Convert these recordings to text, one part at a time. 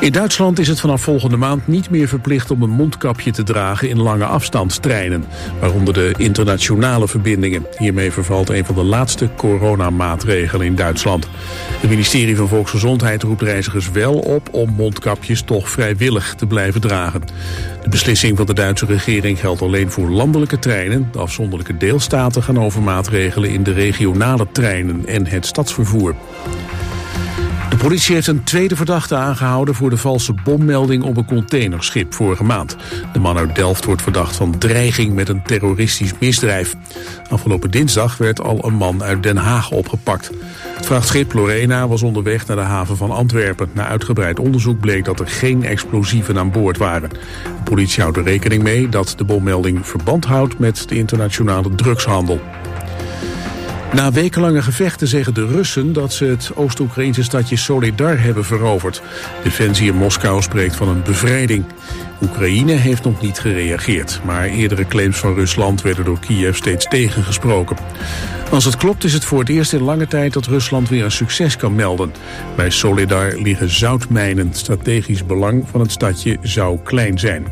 In Duitsland is het vanaf volgende maand niet meer verplicht om een mondkapje te dragen in lange afstandstreinen, waaronder de internationale verbindingen. Hiermee vervalt een van de laatste coronamaatregelen in Duitsland. Het ministerie van Volksgezondheid roept reizigers wel op om mondkapjes toch vrijwillig te blijven dragen. De beslissing van de Duitse regering geldt alleen voor landelijke treinen. De afzonderlijke deelstaten gaan over maatregelen in de regionale treinen en het stadsvervoer. De politie heeft een tweede verdachte aangehouden voor de valse bommelding op een containerschip vorige maand. De man uit Delft wordt verdacht van dreiging met een terroristisch misdrijf. Afgelopen dinsdag werd al een man uit Den Haag opgepakt. Het vrachtschip Lorena was onderweg naar de haven van Antwerpen. Na uitgebreid onderzoek bleek dat er geen explosieven aan boord waren. De politie houdt er rekening mee dat de bommelding verband houdt met de internationale drugshandel. Na wekenlange gevechten zeggen de Russen dat ze het Oost-Oekraïnse stadje Soledar hebben veroverd. Defensie in Moskou spreekt van een bevrijding. Oekraïne heeft nog niet gereageerd, maar eerdere claims van Rusland werden door Kiev steeds tegengesproken. Als het klopt is het voor het eerst in lange tijd dat Rusland weer een succes kan melden. Bij Soledar liggen zoutmijnen. Strategisch belang van het stadje zou klein zijn.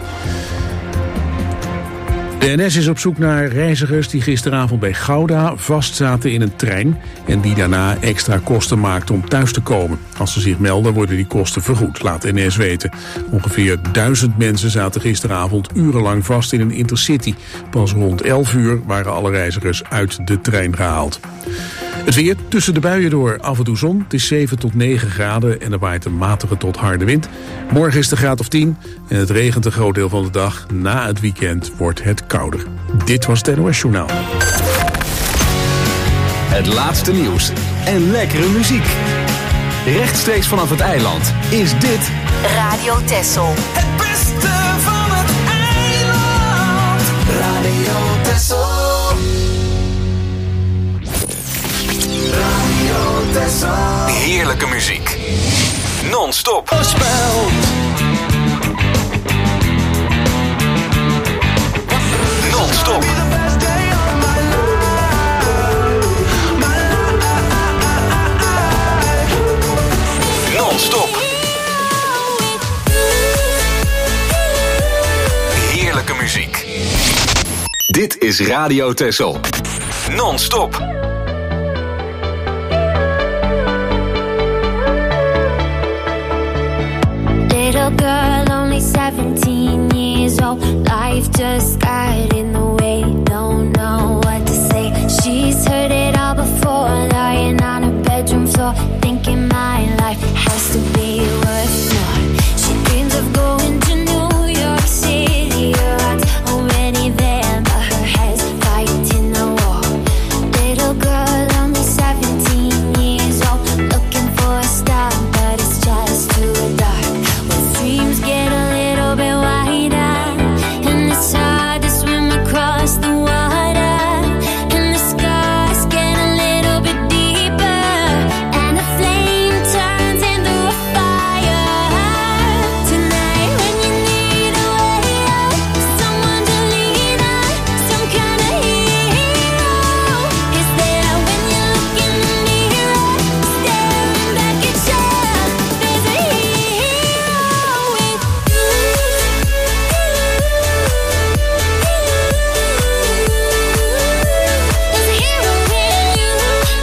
De NS is op zoek naar reizigers die gisteravond bij Gouda vastzaten in een trein en die daarna extra kosten maakten om thuis te komen. Als ze zich melden worden die kosten vergoed, laat NS weten. Ongeveer 1000 mensen zaten gisteravond urenlang vast in een intercity. Pas rond 11 uur waren alle reizigers uit de trein gehaald. Het weer tussen de buien door af en toe zon. Het is 7 tot 9 graden en er waait een matige tot harde wind. Morgen is het een graad of 10 en het regent een groot deel van de dag. Na het weekend wordt het kouder. Dit was het NOS Journaal. Het laatste nieuws en lekkere muziek. Rechtstreeks vanaf het eiland is dit Radio Texel. Het beste van het eiland. Radio Texel. Radio Texel. heerlijke muziek. Non-stop. Non-stop. Non-stop. Heerlijke muziek. Dit is Radio Texel. Non-stop. Little girl, only 17 years old. Life just got in the way. Don't know what to say. She's heard it all before. Lying on her bedroom floor, thinking my life has to be worth more. She dreams of going to New York City. Her heart's already there, but her head's fighting the war. Little girl, only 17 years old, looking for a star, but it's just too dark. Dreams get a little bit wider, and it's hard to swim across the water, and the scars get a little bit deeper, and the flame turns into a fire. Tonight when you need a way out, someone to lean on, some kind of hero is there when you look in the mirror, staring back at you. There's a hero with you. There's a hero in you.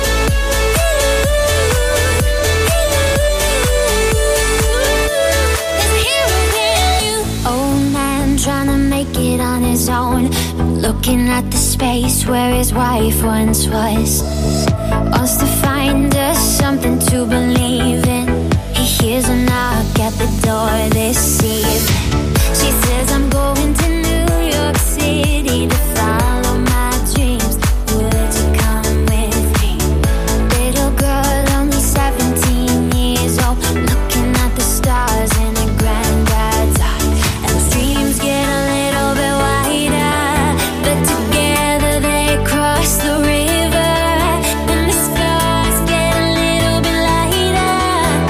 There's a hero in you. Old man trying to make it on his own, looking at the space where his wife once was. Wants to find us something to believe in. He hears a knock at the door this evening. She says, I'm going to New York City to follow my dreams. Would you come with me? Little girl, only 17 years old, looking at the stars in her granddad's eye. And the dreams get a little bit wider, but together they cross the river. And the stars get a little bit lighter,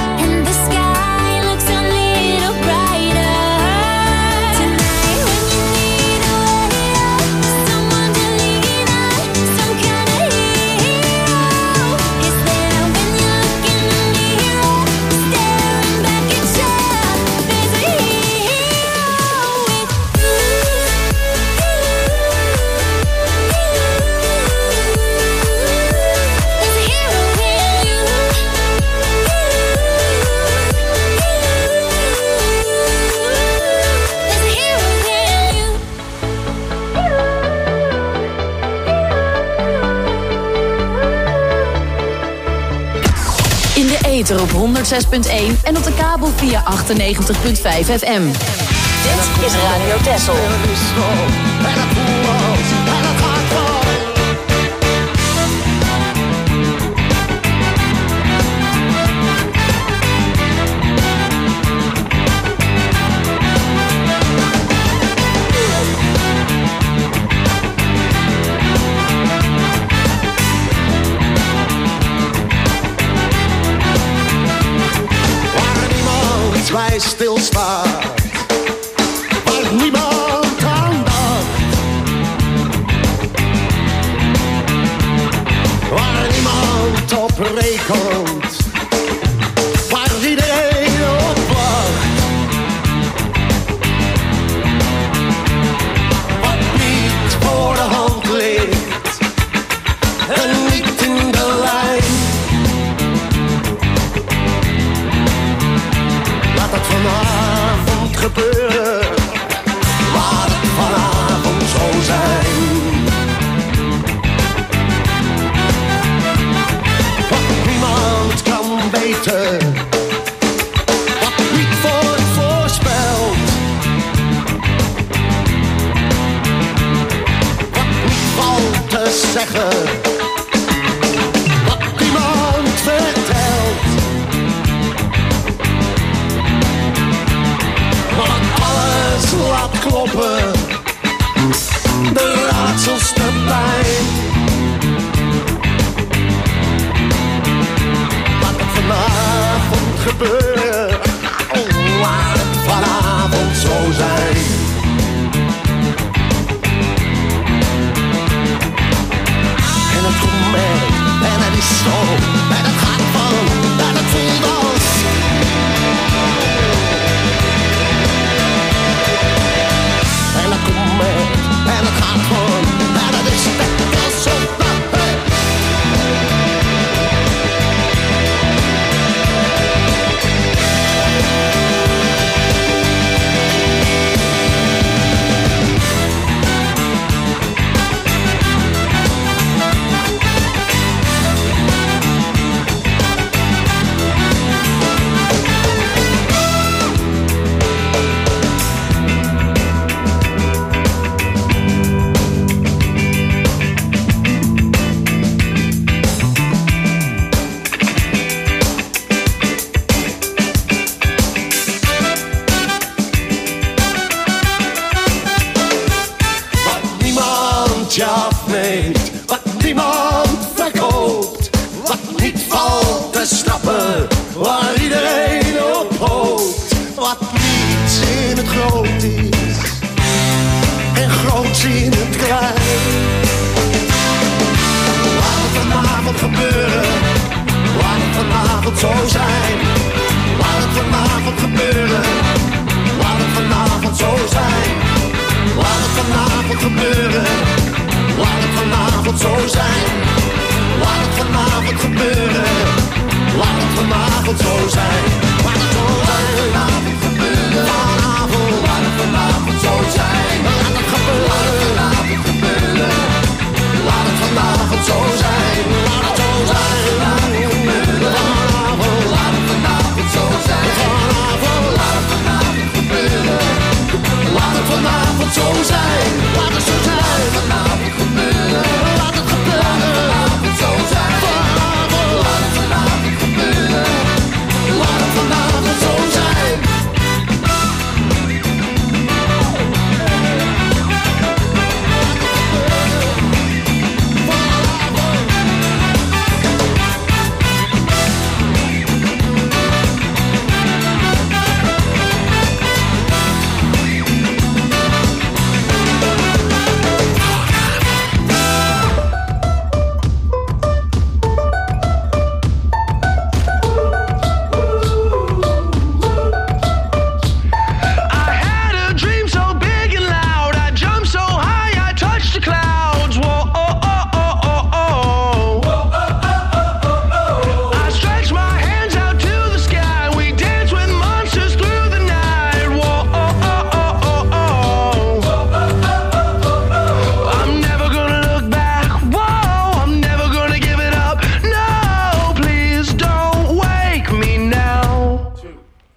ether op 106.1 en op de kabel via 98.5 FM. Dit is Radio Texel. Wij stilstaan, waar niemand aan dacht, waar niemand op rekent, waar iedereen op wacht, wat niet voor de hand ligt en niet in de lijn. Laat het vanavond gebeuren, laat het vanavond zo zijn. Wat niemand kan weten, wat niet wordt voorspeld, wat niet valt te zeggen, wat niemand vertelt. Laat kloppen, de raadsels te pijn. Laat het vanavond gebeuren, laat het vanavond zo zijn. En het komt mee, en het is zo, en het gaat van, en het voelt als. En het komt mee, en het gaat gewoon, en het is stekkels op de hut. Je afneemt, wat niemand verkoopt, wat niet valt te snappen, waar iedereen op hoopt, wat niets in het groot is en groots in het klein. Laat het vanavond gebeuren, laat het vanavond zo zijn. Laat het vanavond gebeuren, laat het vanavond zo zijn. Laat het vanavond gebeuren. Laat het vanavond zo zijn. Laat het vanavond gebeuren. Laat het vanavond zo zijn. Laat het vanavond gebeuren. Vanavond. Laat het vanavond zo zijn. Laat het gebeuren. Laat het gebeuren. Laat het vanavond zo zijn. Laat het zo zijn. Laat het gebeuren. Vanavond. Laat het vanavond.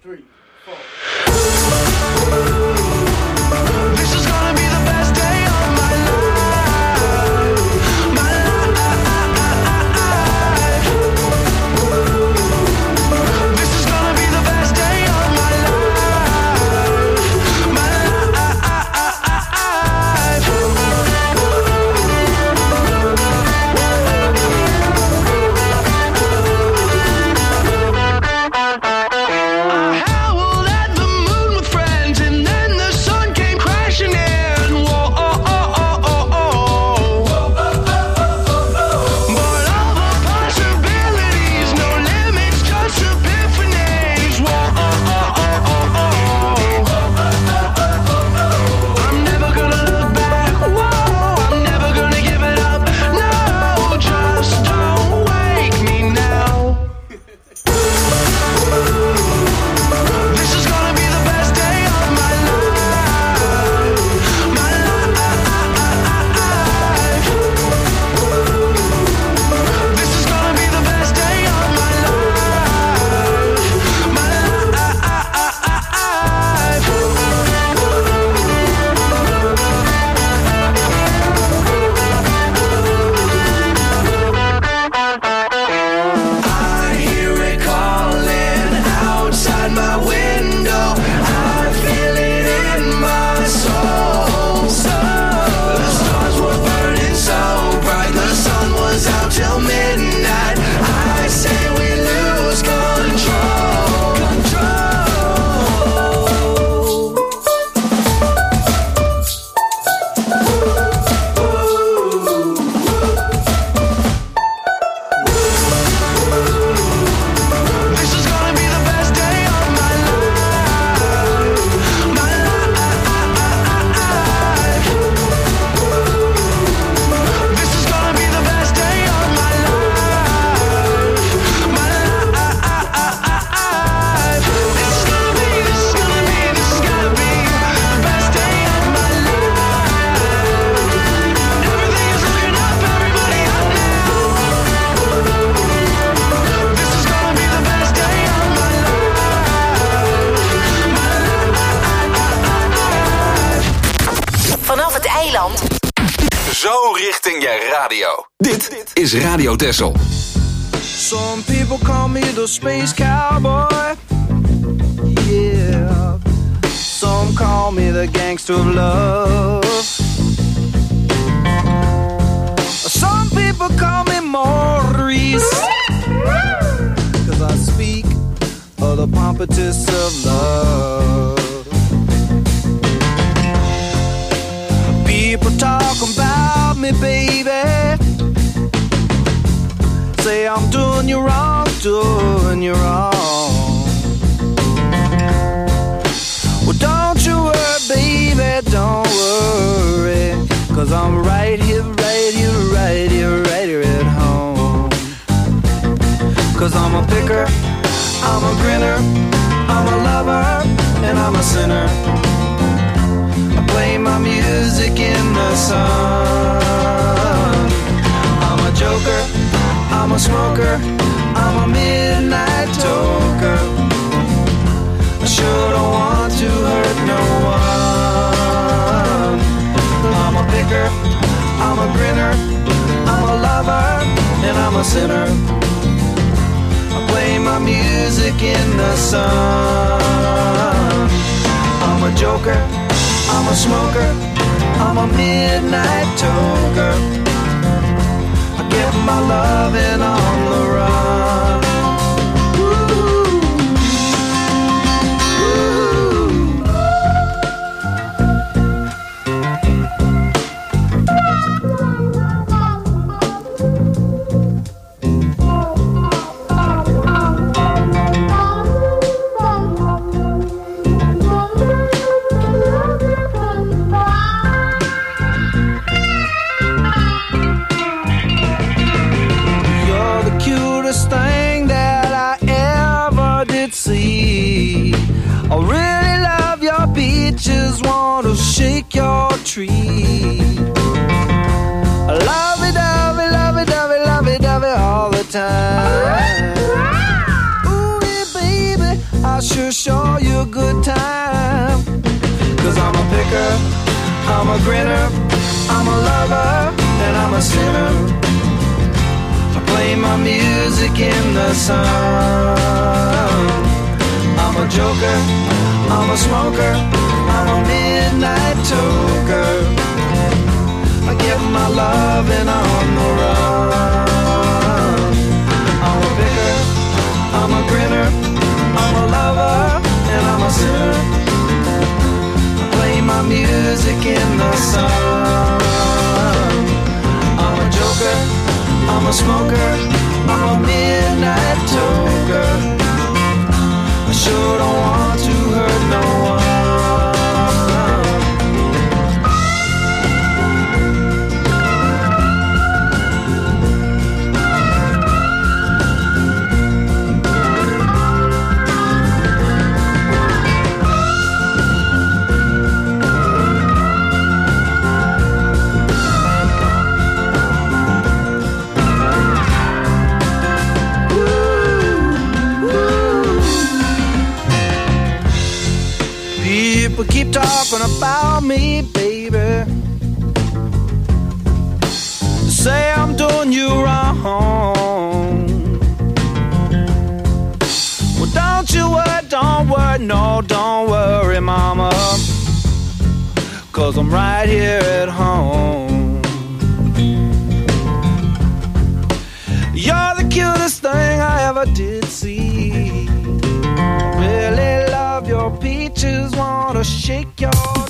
3, 4. This is gonna be the best day of my life. My life. This is gonna be the best day of my life. My life. I howled at the moon with friends, and then the sun came crashing in. Whoa, oh, oh, oh, oh, oh. But all the possibilities, no limits, just epiphanies. Whoa, oh, oh, oh, oh, oh. I'm never gonna look back. Whoa, I'm never gonna give it up. No, just don't wake me now. This is gonna be the best day of my life. My life. This is gonna be the best day of my life. My I hear it calling outside my window. I feel it in my soul. The stars were burning so bright. The sun was out till midnight. I say we lose control. This is gonna be the best day of my life. My life. This is gonna be the best day of my life. My life. This is gonna be the best day of my life. Everything is looking up, everybody up now. This is gonna be the best day of my Vanaf het eiland. Zo richting je radio. Dit is Radio Texel. Some people call me the space cowboy. Yeah. Some call me the gangster of love. Some people call me Maurice. 'Cause I speak of the pompatus of love. People talk about me, baby. Say I'm doing you wrong, doing you wrong. Well, don't you worry, baby, don't worry. 'Cause I'm right here, right here, right here, right here at home. 'Cause I'm a picker, I'm a grinner, I'm a lover, and I'm a sinner. I play my music in the sun. I'm a joker, I'm a smoker, I'm a midnight toker. I sure don't want to hurt no one. I'm a picker, I'm a grinner, I'm a lover, and I'm a sinner. I play my music in the sun. I'm a joker, I'm a smoker, I'm a midnight toker. I get my loving on the run. Shake your tree. Lovey-dovey, lovey-dovey, lovey-dovey all the time. Ooh, yeah, baby, I'll sure show you a good time. 'Cause I'm a picker, I'm a grinner, I'm a lover, and I'm a sinner. I play my music in the sun. I'm a joker, I'm a smoker, I'm a midnight toker. I get my loving on the run. I'm a picker, I'm a grinner, I'm a lover, and I'm a sinner. I play my music in the sun. I'm a joker, I'm a smoker, I'm a midnight toker. I sure don't want to hurt no one. People keep talking about me, baby. Say I'm doing you wrong. Well, don't worry, no, don't worry, mama. 'Cause I'm right here at home. You're the cutest thing I ever did see. Really love your peaches, wanna shake your...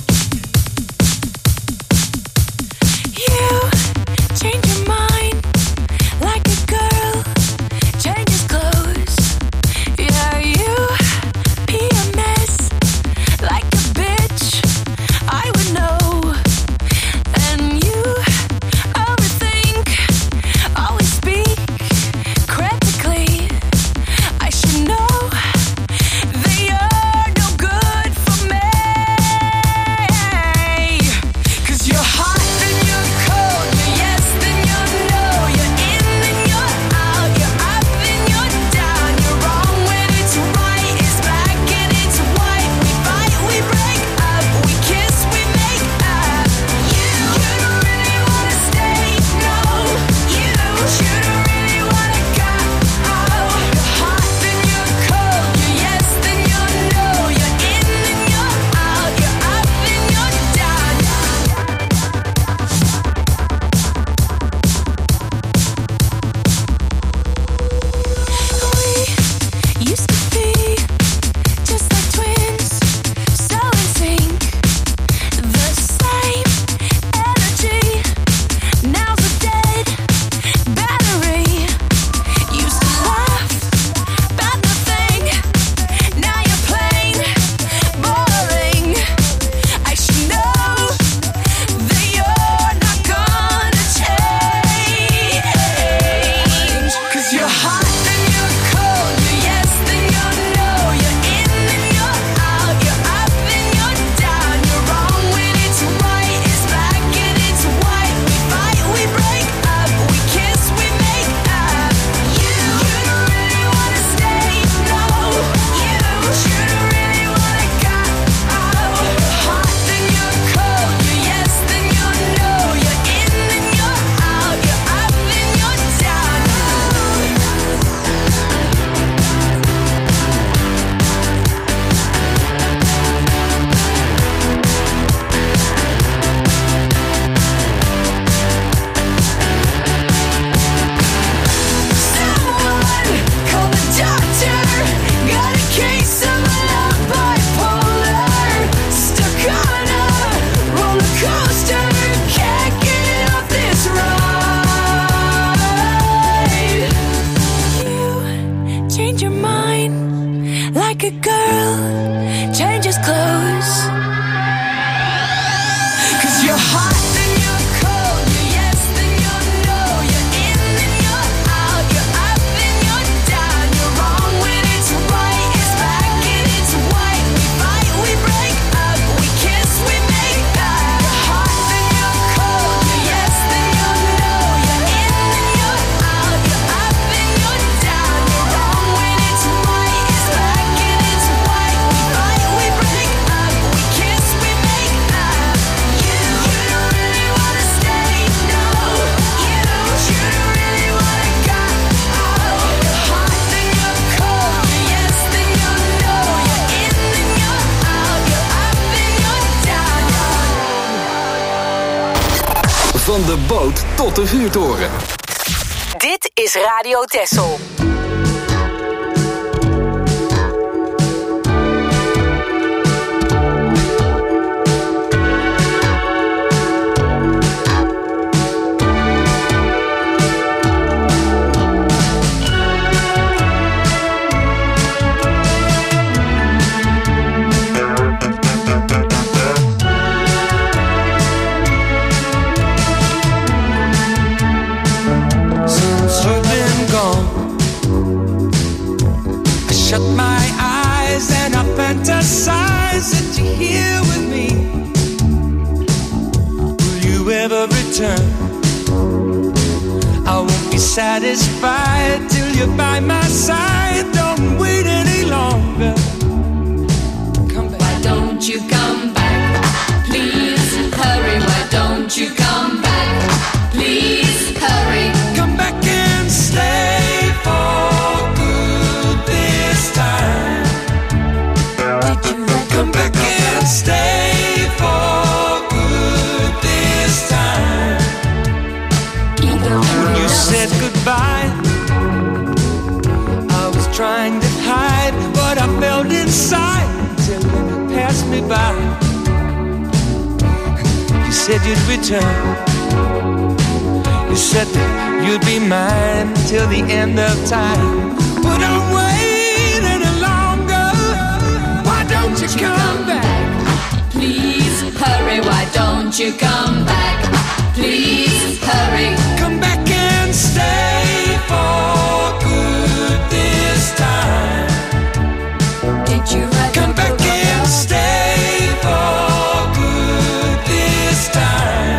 You change your mind like a girl changes clothes. Yeah, you pee a mess like a bitch, I would know. And you overthink, always speak critically. I should know that you're no good for me. 'Cause you're hot, then you're cold, you're yes, then you're no, you're in, then you're out, you're up, then you're down, you're wrong when it's right, it's black and it's white. We fight, we break up, we kiss, we make up. You don't really wanna stay, no. You don't really wanna go. You're hot, then you're cold, you're yes, then you're no, you're in, then you're out, you're up, then you're down. We used to be just like twins, so in sync, the same energy. Now's a dead battery. Used to laugh about nothing, now you're plain boring. I should know that you're not gonna change. 'Cause you're hot, then you're cold, you're yes, then you're no, you're in, then you're out, you're up, then you're down, you're wrong when it's right, it's black and it's white. We fight, we break up, we kiss, we make up. You don't really wanna stay, no. You don't really wanna go. You're hot, then you're cold, you're yes, then you're no, you're in, then you're out, you're up, then you're down. Someone call the doctor. Got a case of love bipolar. Stuck on a roller coaster. Can't get off this ride. You change your mind like a girl changes clothes. 'Cause you're hot, then you're cold, you're yes, then you're no, you're in, then you're out, you're up, then you're down, you're wrong when it's right, it's black and it's white. We fight, we break up, we kiss, we make up. You're hot, then you're cold, you're yes, then you're no, you're in, then you're out, you're up, then you're down, you're wrong when it's right, it's black and it's white. Van de boot tot de vuurtoren. Dit is Radio Texel. Shut my eyes and I fantasize that you're here with me. Will you ever return? I won't be satisfied till you're by my side. Don't wait any longer. Come back. Why don't you come back? Please hurry. Why don't you come back? Please hurry. Come back and stay for come back and stay for good this time. When you said goodbye, I was trying to hide what I felt inside until you passed me by. You said you'd return. You said that you'd be mine till the end of time. But I'm waiting any longer. Why don't you come back? Please hurry. Why don't you come back? Please hurry. Come back and stay for good this time. Did you come back and stay for good this time?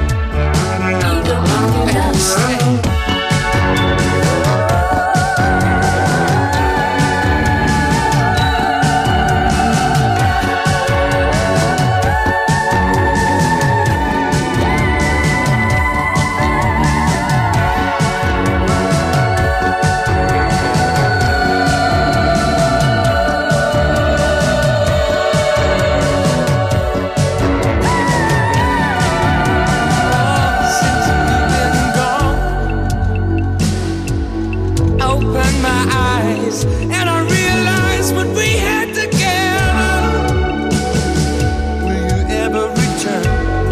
And I realized what we had together. Will you ever return?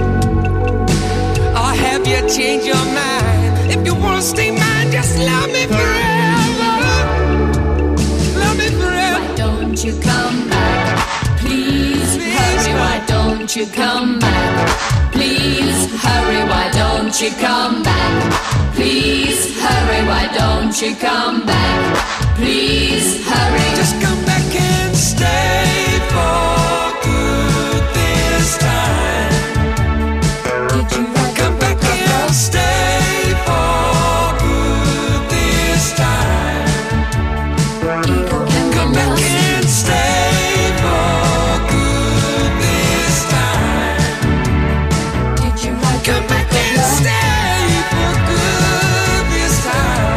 Or have you changed your mind? If you want to stay mine, just love me forever. Love me forever. Why don't you come back? Please hurry. Why don't you come back? Please hurry. Why don't you come back? Please hurry. Why don't you come back? Please hurry. Just come back and stay for good this time. Did you come back and stay for good this time? Come back and stay for good this time. Did you come back and stay for good this time?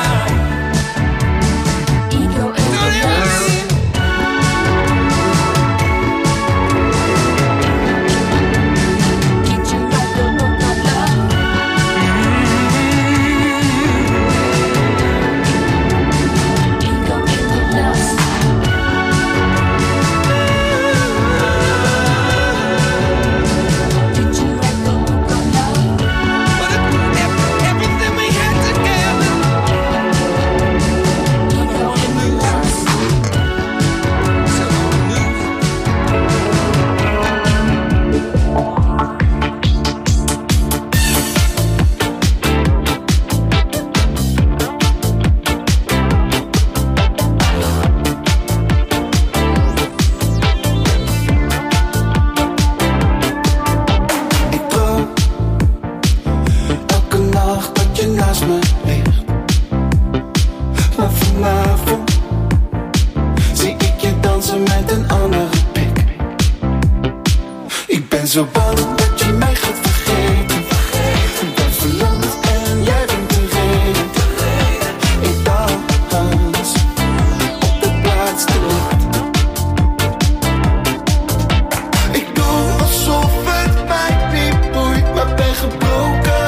Zo bang dat je mij gaat vergeten. Ik ben verlamd en jij bent de reden. Ik dans op de plaats te laat. Ik doe alsof het mij niet boeit, maar ben gebroken.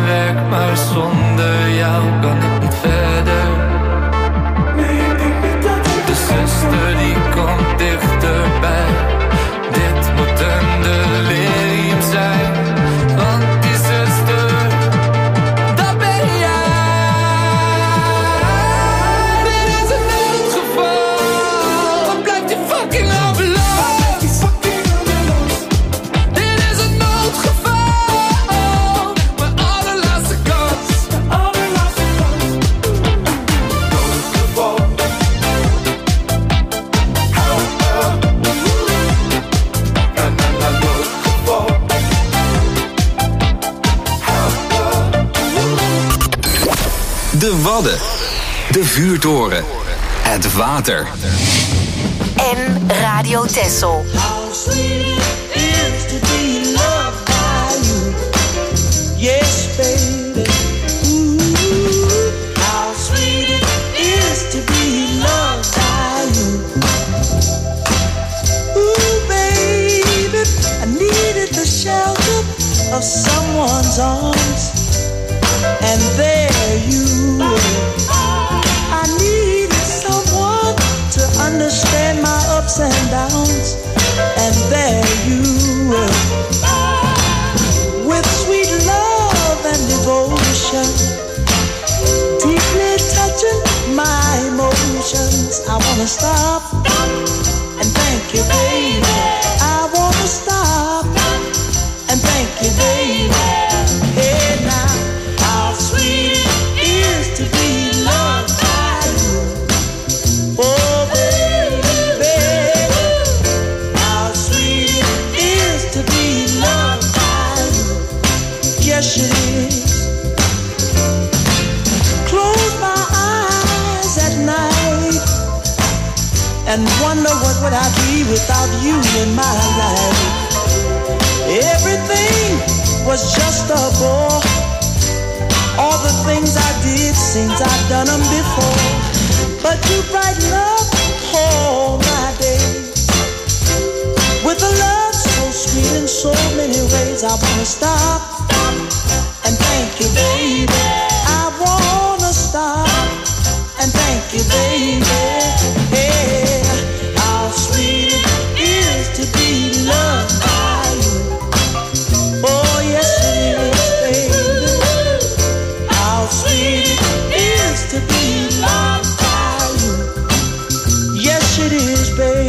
mijn werk, maar zonder jou kan ik niet verder. De zuster die komt dichterbij. Dit moet een delirium zijn. Want die zuster, dat ben jij. Dit is een noodgeval. Wat blijft die fucking overloop? Dit is een noodgeval. Mijn allerlaatste kans. De Wadden. De vuurtoren. Het water. En Radio Texel. How sweet it is to be loved by you. Yes, baby. Ooh, how sweet it is to be loved by you. Ooh, baby, I needed the shelter of someone's arms. And there you were. I needed someone to understand my ups and downs. And there you were. With sweet love and devotion, deeply touching my emotions. I wanna stop and thank you, baby. I wanna stop and thank you, baby. Hey now. How sweet it is to be loved by you. Oh, baby. How sweet it is to be loved by you. Yes, it is. Close my eyes at night and wonder what would I be without you in my life. Everything was just a bore. All the things I did seems I've done them before. But you brighten up all my days with a love so sweet in so many ways. I wanna stop and thank you, baby. I wanna stop and thank you, baby. Yeah, how sweet it is to be loved by you. Oh, yes it is, baby. How sweet it is to be loved by you. Yes, it is, baby.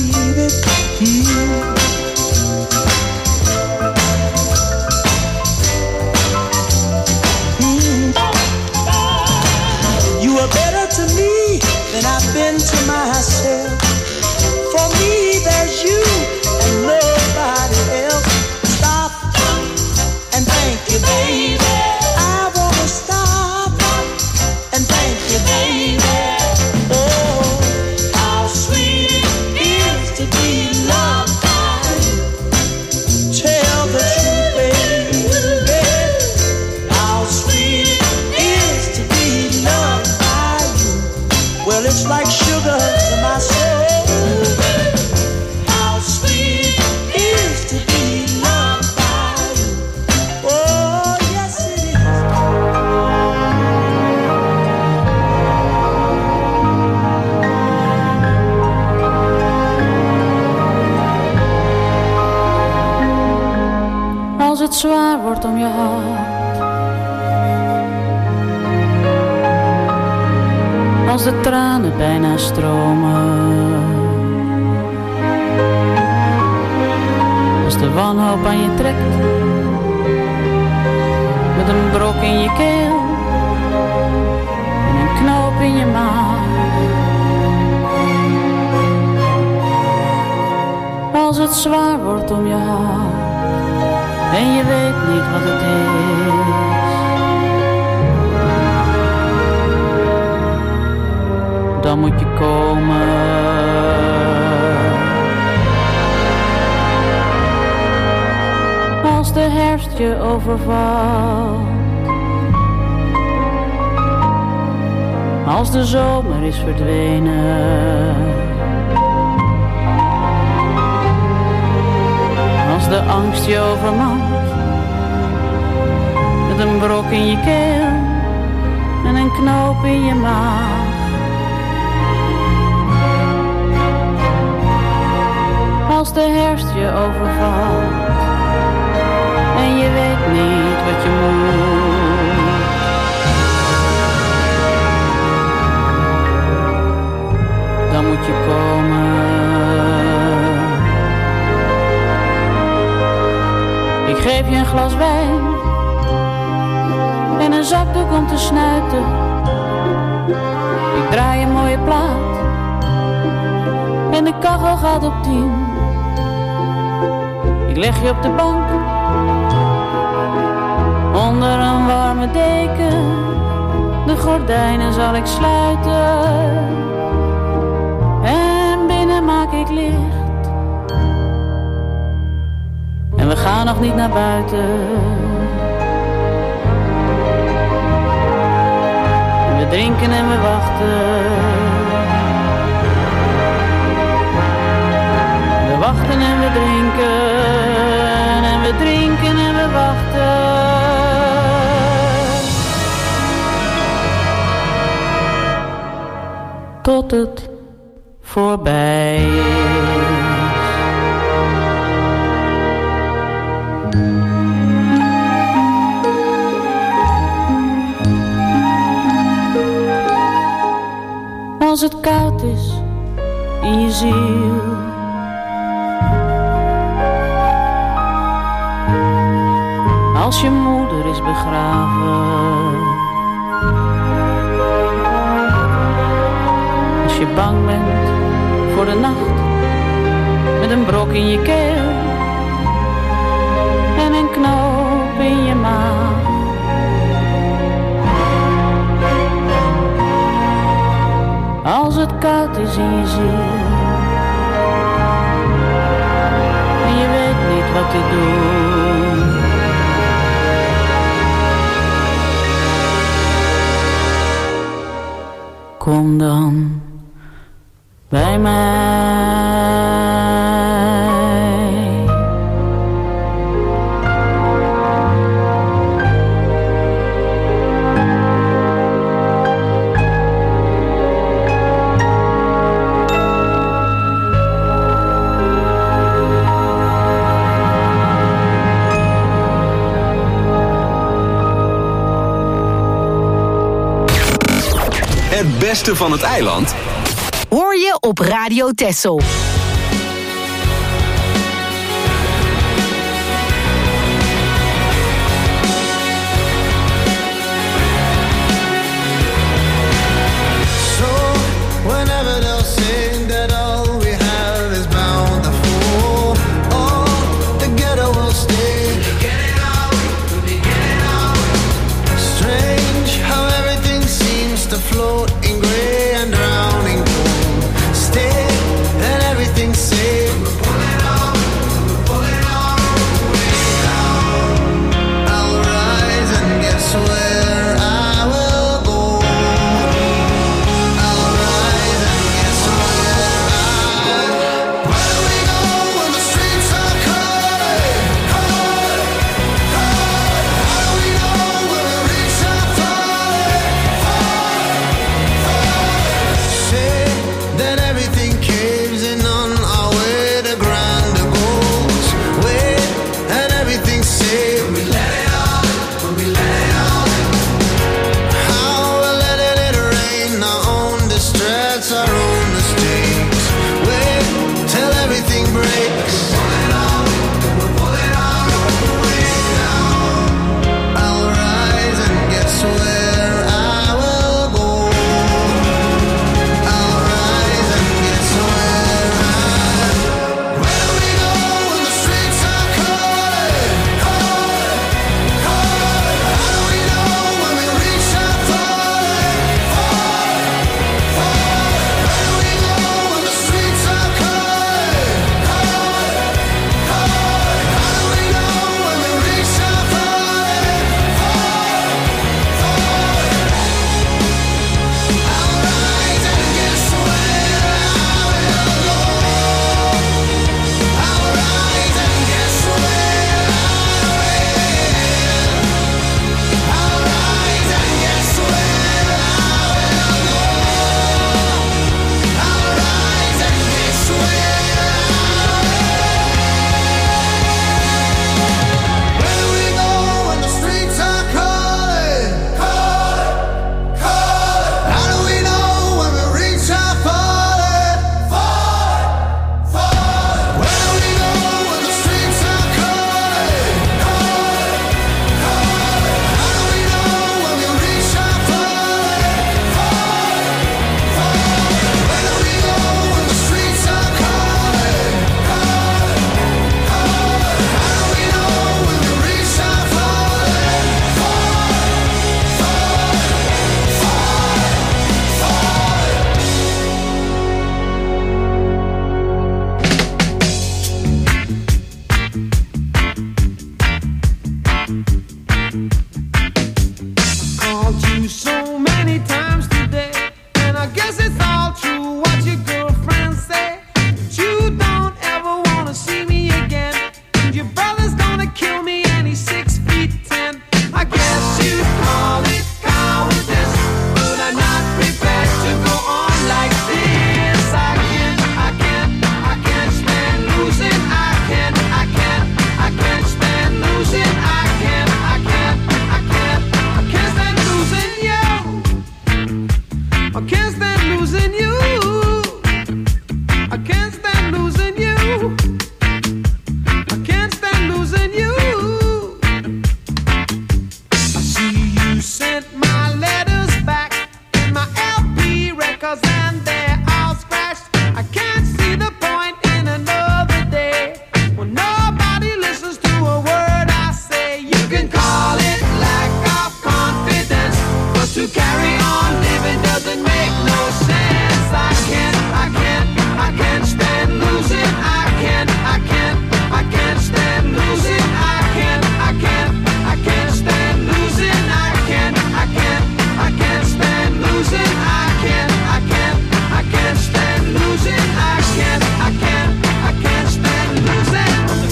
You are better to me than I've been to myself. For me, there's you and nobody else. Stop and thank you, baby. I wanna stop and thank you, baby. Oh, how sweet it is to be loved by you. Tell the truth, baby. How sweet it is to be loved by you. Well, it's like sugar to my soul. How sweet it is to be loved by you. Oh, yes it is. Als het zwaar wordt om je hart, als de tranen bijna stromen, als de wanhoop aan je trekt, met een brok in je keel en een knoop in je maag. Als het zwaar wordt om je hart en je weet niet wat het is, dan moet je komen. Als de herfst je overvalt, als de zomer is verdwenen, als de angst je overmand, met een brok in je keel en een knoop in je maag. Als de herfst je overvalt en je weet niet wat je moet, dan moet je komen. Ik geef je een glas wijn en een zakdoek om te snuiten. Ik draai een mooie plaat en de kachel gaat op 10. Ik leg je op de bank onder een warme deken. De gordijnen zal ik sluiten en binnen maak ik licht. En we gaan nog niet naar buiten. We drinken en we wachten. We wachten en we drinken. En we drinken en we wachten. Tot het voorbij is. Als het koud is in je ziel, als je moeder is begraven, als je bang bent voor de nacht met een brok in je keel en een knoop in je maag. Als het koud is in je ziel en je weet niet wat te doen, kom dan bij mij. Het beste van het eiland hoor je op Radio Texel. Float in gray and drowning cold. Stay and everything so many times today, and I guess it's all true what your girlfriends say. But you don't ever wanna see me again, and your brother's gonna kill me and he's 6'10". I guess you'd call it cowardice, but I'm not prepared to go on like this. I can't stand losing. I can't stand losing. I can't stand losing you. I can't stand losing you. I can't stand losing you. I can't stand losing you. I see you sent my letters back and my LP records, and they're all scratched. I can't see the point in another day when nobody listens to a word I say. You can call it lack of confidence, but to carry on living doesn't make no sense. I can't stand losing. I can't stand losing. I can't stand losing. I can't stand losing. I can't stand losing. I can't stand losing.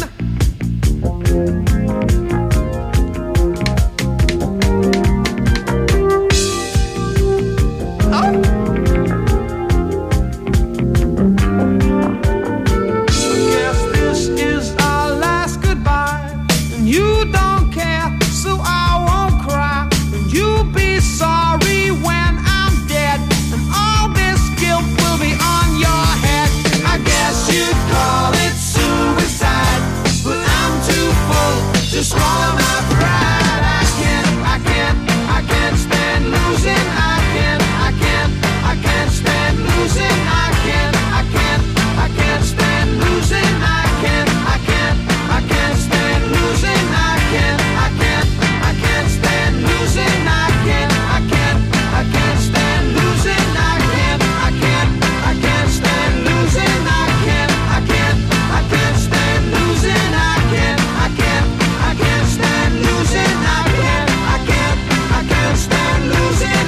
Guess this is our last goodbye, and you don't care, so I won't cry. And you'll be sorry when I'm dead, and all this guilt will be on your head. I guess you'd call it suicide, but I'm too full to swallow my pride. I can't stand losing. I can't stand losing. I can't stand losing. I can't stand losing. I can't stand losing. I can't stand losing. I can't stand losing. I can't stand losing. I can't stand losing. I can't stand losing.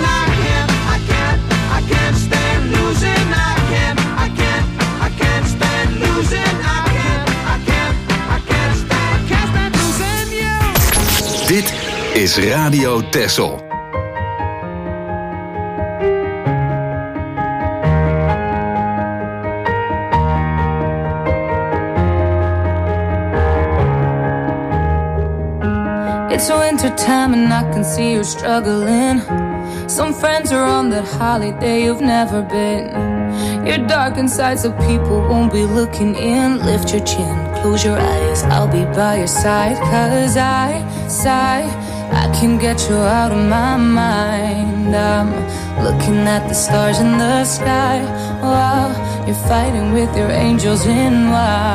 I can't stand losing. I can't stand losing. I can't stand losing you. Dit is Radio Texel. It's winter time and I can see you're struggling. Some friends are on that holiday you've never been. You're dark inside so people won't be looking in. Lift your chin, close your eyes, I'll be by your side. 'Cause I can get you out of my mind. I'm looking at the stars in the sky while you're fighting with your angels in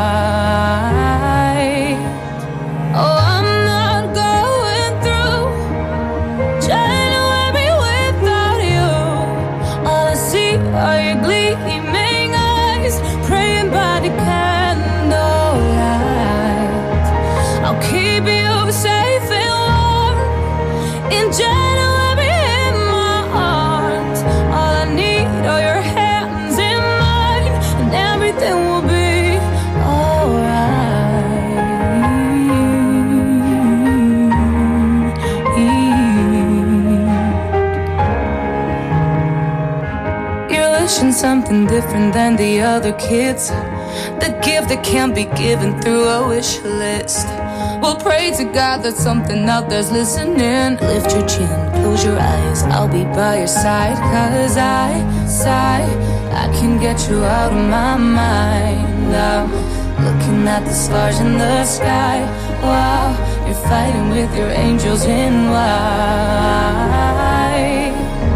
white. Oh, I'm not going through January without you. All I see are your gleaming eyes, praying by the candlelight. I'll keep you safe and warm in January in my arms. All I need are your hands in mine, and everything will be something different than the other kids. The gift that can't be given through a wish list. We'll pray to God that something out there's listening. Lift your chin, close your eyes, I'll be by your side. 'Cause I can get you out of my mind. I'm looking at the stars in the sky while you're fighting with your angels in white.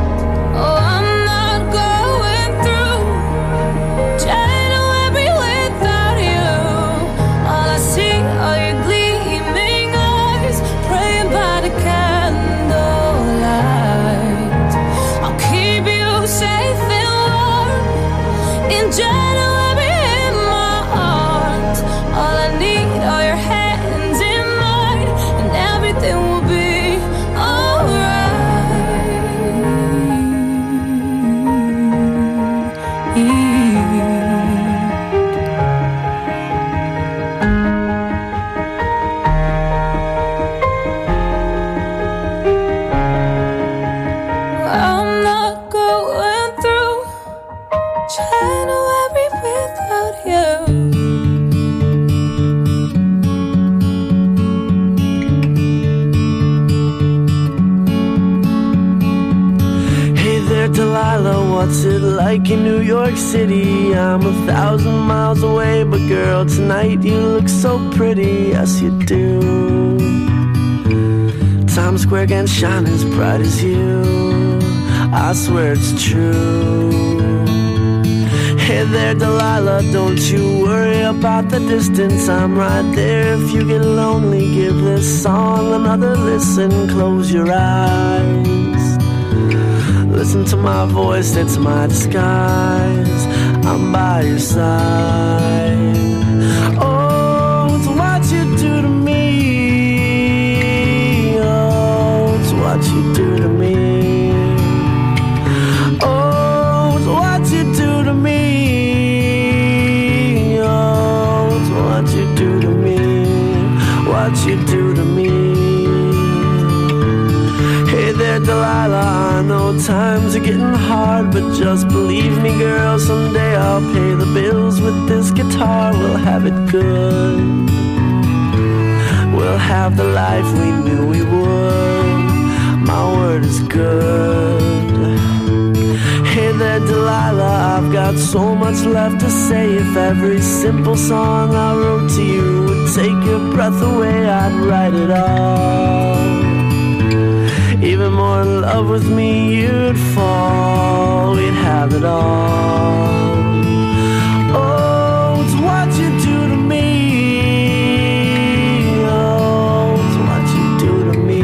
January in my arms. All I need are your hands in mine, and everything will be alright. Delilah, what's it like in New York City? I'm 1,000 miles away, but girl, tonight you look so pretty, yes you do. Times Square can't shine as bright as you, I swear it's true. Hey there, Delilah, don't you worry about the distance, I'm right there. If you get lonely, give this song another listen. Close your eyes, listen to my voice, it's my disguise. I'm by your side. Oh, it's what you do to me. Oh, it's what you do to me. Oh, it's what you do to me. Oh, it's what you do to me. What you do to me. Hey there, Delilah, I know times are getting hard, but just believe me, girl, someday I'll pay the bills with this guitar. We'll have it good. We'll have the life we knew we would. My word is good. Hey there, Delilah, I've got so much left to say. If every simple song I wrote to you would take your breath away, I'd write it all. Even more in love with me, you'd fall. We'd have it all. Oh, it's what you do to me. Oh, it's what you do to me.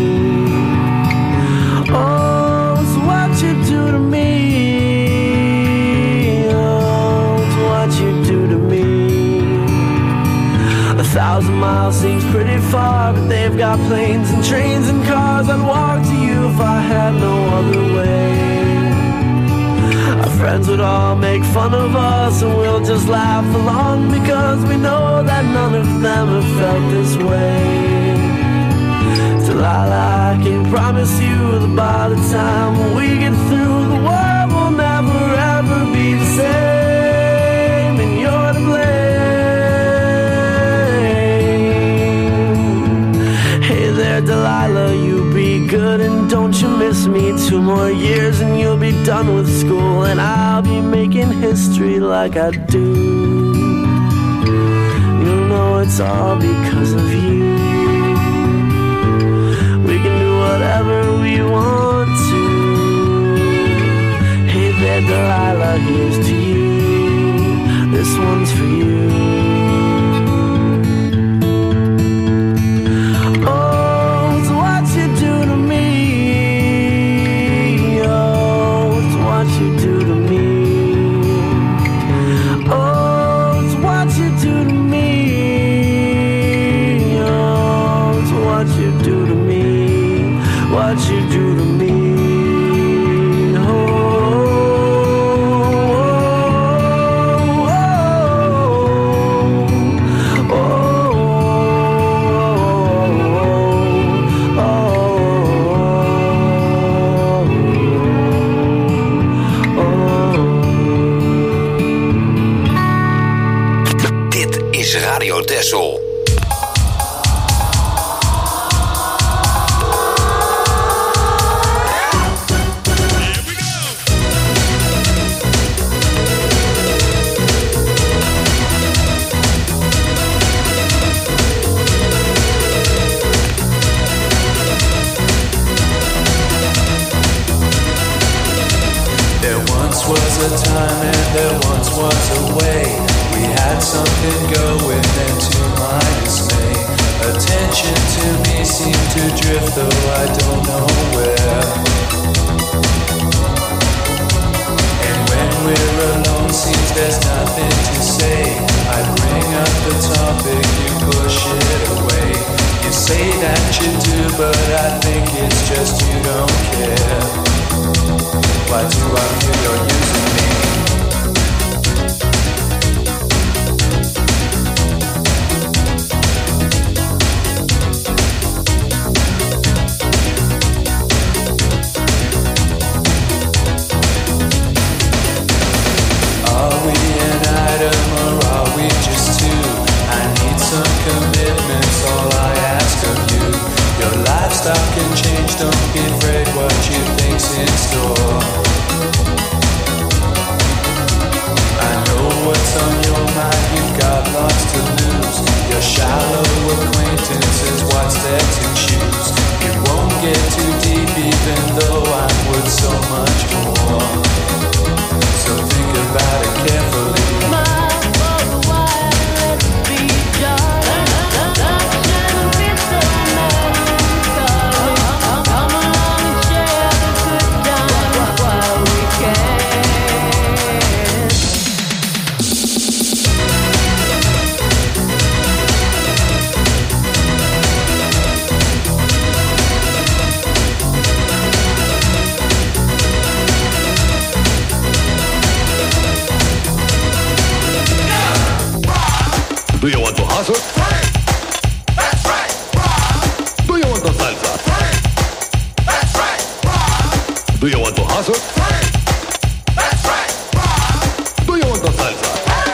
Oh, it's what you do to me. Oh, it's what you do to me. 1,000 miles seems pretty far, but they've got planes and trains and cars. I'd walk to you if I had no other way. Our friends would all make fun of us, and we'll just laugh along, because we know that none of them have felt this way. Delilah, I can promise you that by the time we get through, the world will never ever be the same, and you're to blame. Delilah, you be good and don't you miss me. 2 more years and you'll be done with school, and I'll be making history like I do. You'll know it's all because of you. We can do whatever we want to. Hey there, Delilah, here's to you. This one's for you. What you do to me. Oh, oh, oh, oh, oh. Dit is Radio Texel. Was a time and there once was a way. We had something going, and to my dismay, attention to me seemed to drift, though I don't know where. And when we're alone, seems there's nothing to say. I bring up the topic, you push it away. You say that you do, but I think it's just you don't care. Why do I feel you're using me? Are we an item or are we just two? I need some commitments, all I ask of you. Your lifestyle can change, don't be afraid what you think's in store. Do you want to hustle? Hey, that's right. Do you want to salsa?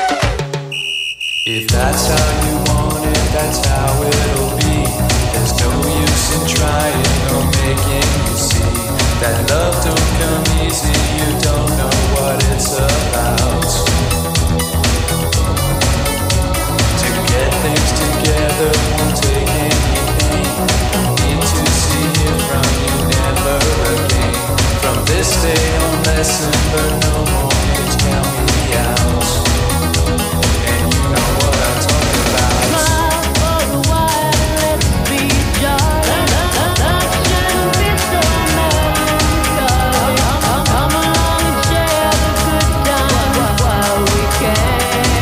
If that's how you want it, that's how it'll be. There's no use in trying or making you see that love don't come easy, you don't know what it's about. To get things together won't take anything. Need to see it from you never again. From this day on, lesson, but no more games count me out. And you know what I'm talking about. Smile for a while, let's be jolly. Shouldn't be so melancholy. Come along and share the good times while we can.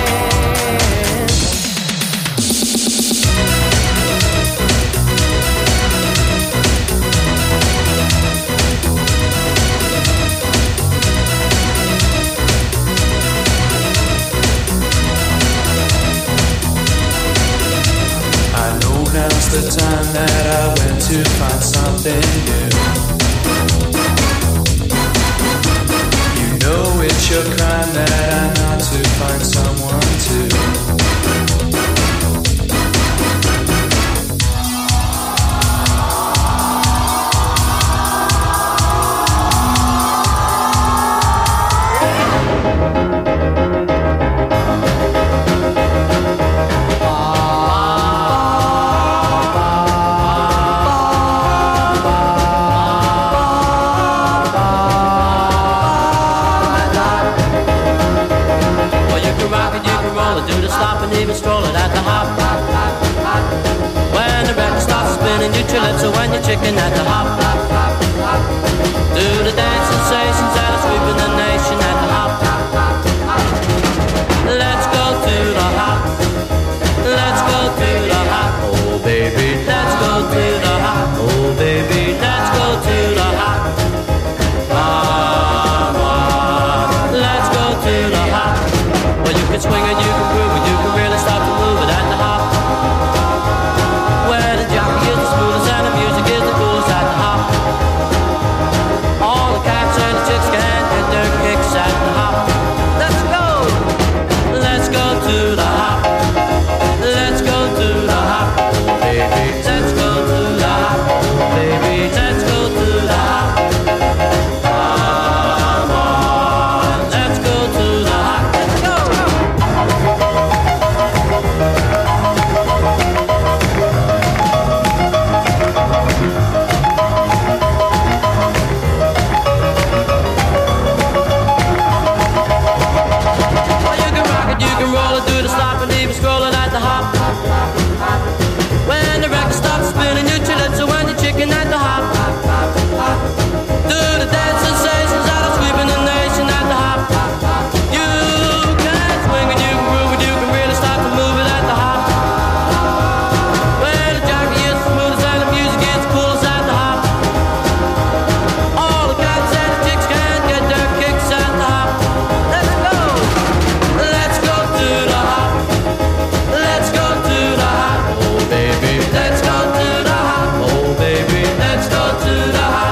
Now's the time that I went to find something new. You know it's your crime that I'm not to find someone to. Do the stop and even stroll it at the hop. When the record starts spinning, you chill it, so when you're chicken at the hop. Do the dance sensations that are sweeping the nation at the hop. Let's go to the hop. Let's go to the hop. Oh baby, let's go to the hop. Oh baby, let's go to the hop. Let's go to the hop. Well, you can swing it, you can groove it, you can really start to move it at the hop. Where the jockey is the smoothest and the music is the coolest at the hop. All the cats and the chicks can get their kicks at the hop. Let's go! Let's go to the hop. Let's go to the hop. Baby, let's go to the hop. Baby, let's go to the hop. Come on, let's go to the hop. Let's go! When the record stops spinning, you chill it, so when you're chicken at the hop. Do the dance sensations that are sweeping the nation at the hop. You can swing and you can groove and you can really start to move it at the hop. When the jockey is the smoothest and the music is the coolest at the hop. All the cats and the chicks can get their kicks at the hop. Let's go! Let's go to the hop. Let's go to the hop. Oh baby, let's go to the hop. Oh baby, let's go to the hop.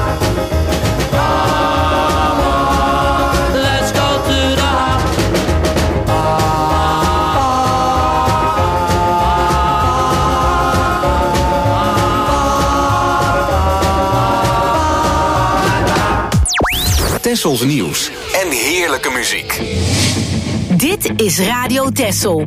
Come on, let's go to the hop. Tessels nieuws en heerlijke muziek. Dit is Radio Tessel.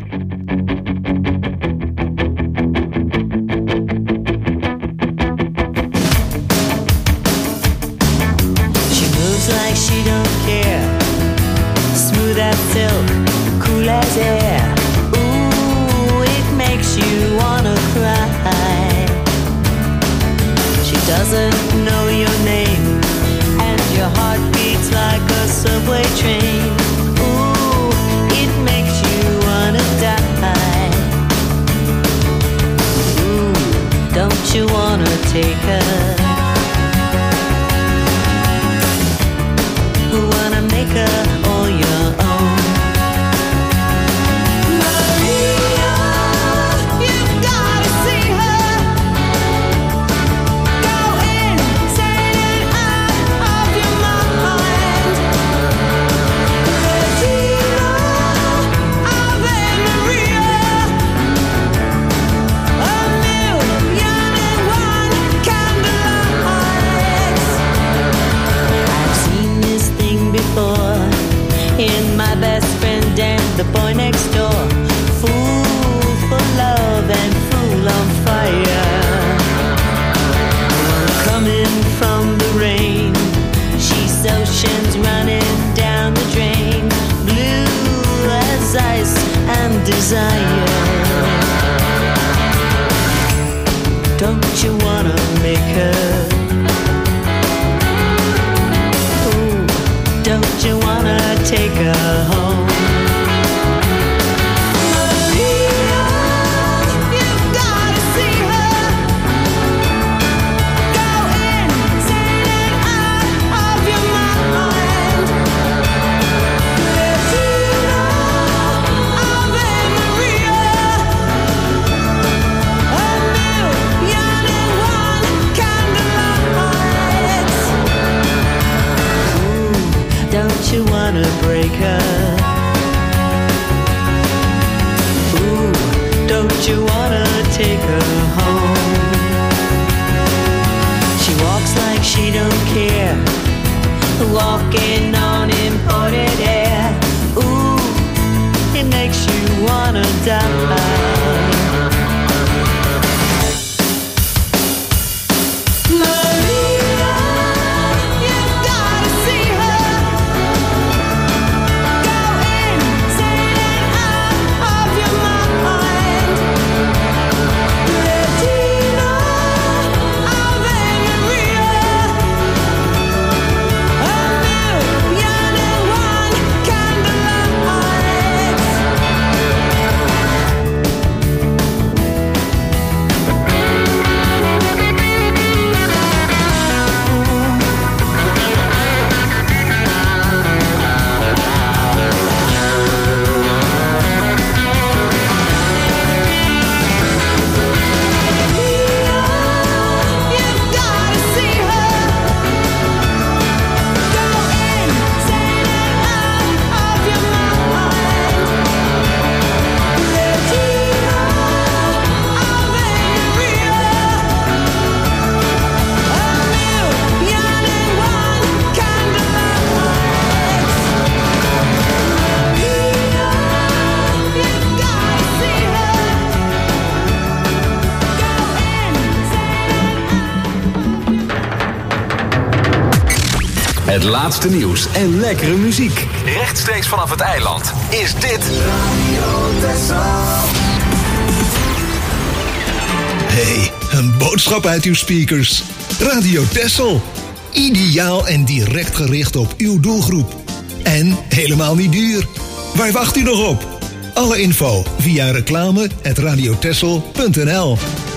She moves like she don't care. Smooth as silk, cool as air. Ooh, it makes you wanna cry. She doesn't know your name, and your heart beats like a subway train. Ooh, it makes you wanna die. Ooh, don't you wanna take her? Wanna make her all your own. Maria, you've gotta see her. Go in, Don't you wanna take her home? Don't you wanna break her? Ooh, don't you wanna take her home? She walks like she don't care, walking on imported air. Ooh, it makes you wanna die. Het laatste nieuws en lekkere muziek. Rechtstreeks vanaf het eiland is dit Radio Texel. Hey, een boodschap uit uw speakers. Radio Texel. Ideaal en direct gericht op uw doelgroep. En helemaal niet duur. Waar wacht u nog op? Alle info via reclame@radiotexel.nl.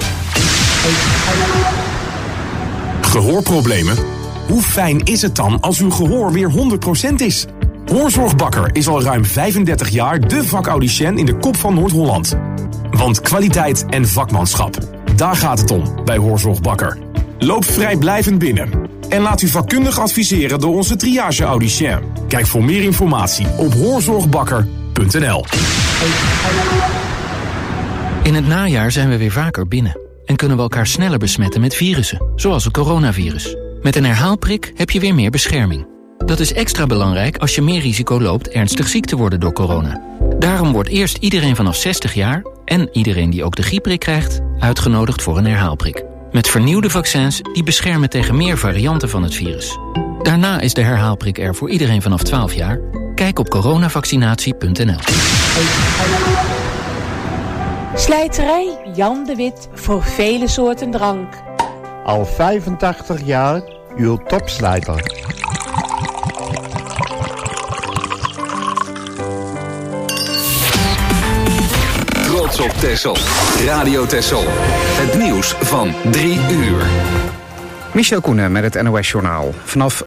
Gehoorproblemen? Hoe fijn is het dan als uw gehoor weer 100% is? Hoorzorg Bakker is al ruim 35 jaar de vakaudiënt in de kop van Noord-Holland. Want kwaliteit en vakmanschap, daar gaat het om bij Hoorzorg Bakker. Loop vrijblijvend binnen en laat u vakkundig adviseren door onze triage-audicien. Kijk voor meer informatie op hoorzorgbakker.nl. In het najaar zijn we weer vaker binnen en kunnen we elkaar sneller besmetten met virussen, zoals het coronavirus. Met een herhaalprik heb je weer meer bescherming. Dat is extra belangrijk als je meer risico loopt ernstig ziek te worden door corona. Daarom wordt eerst iedereen vanaf 60 jaar en iedereen die ook de griepprik krijgt uitgenodigd voor een herhaalprik. Met vernieuwde vaccins die beschermen tegen meer varianten van het virus. Daarna is de herhaalprik er voor iedereen vanaf 12 jaar. Kijk op coronavaccinatie.nl. Slijterij Jan de Wit voor vele soorten drank. Al 85 jaar uw topslijter. Trots op Texel. Radio Texel. Het nieuws van 3 uur. Michel Koenen met het NOS-journaal. Vanaf